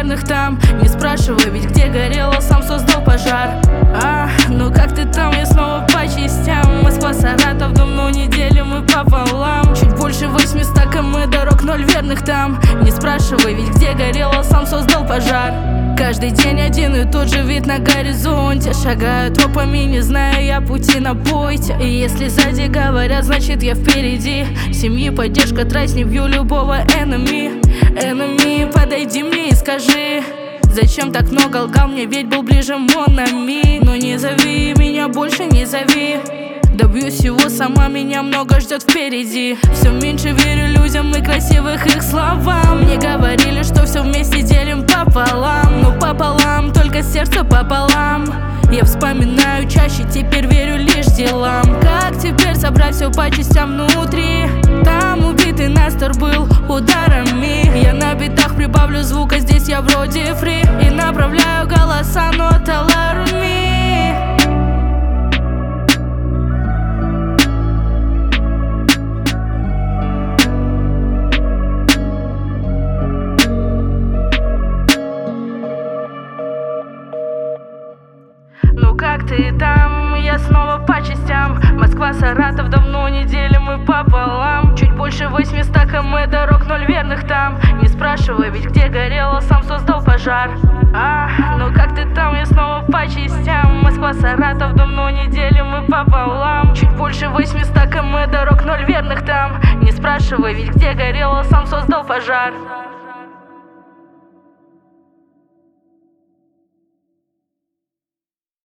верных там. Не спрашивай, ведь где горело, сам создал пожар. Ну как ты там, я снова по частям. Москва, Саратов, давно не делим мы пополам. Чуть больше 800 км дорог, 0 верных там. Не спрашивай, ведь где горело, сам создал пожар. Каждый день один и тот же вид на горизонте. Шагаю тропами, не зная я пути на пойте. И если сзади говорят, значит я впереди. Семьи поддержка, трась, не бью любого enemy. Подойди мне и скажи, зачем так много лгал мне, ведь был ближе Монами. Но не зови меня, больше не зови. Добьюсь всего сама, меня много ждет впереди. Все меньше верю людям и красивых их словам. Мне говорили, что все вместе делим пополам. Но пополам, только сердце пополам. Я вспоминаю чаще, теперь верю лишь делам. Как теперь собрать все по частям внутри? Там убитый Настор был ударами. Я на битах прибавлю звука, здесь я вроде фри. И направляю голоса, но alarm. Ну как ты там? Я снова по частям. Москва, Саратов, давно не делим мы пополам. Чуть больше 800 км дорог, 0 верных там. Не спрашивай, ведь где горело, сам создал пожар. Ну как ты там? Я снова по частям. Москва, Саратов, давно не делим мы пополам. Чуть больше 800 км дорог, 0 верных там. Не спрашивай, ведь где горело, сам создал пожар.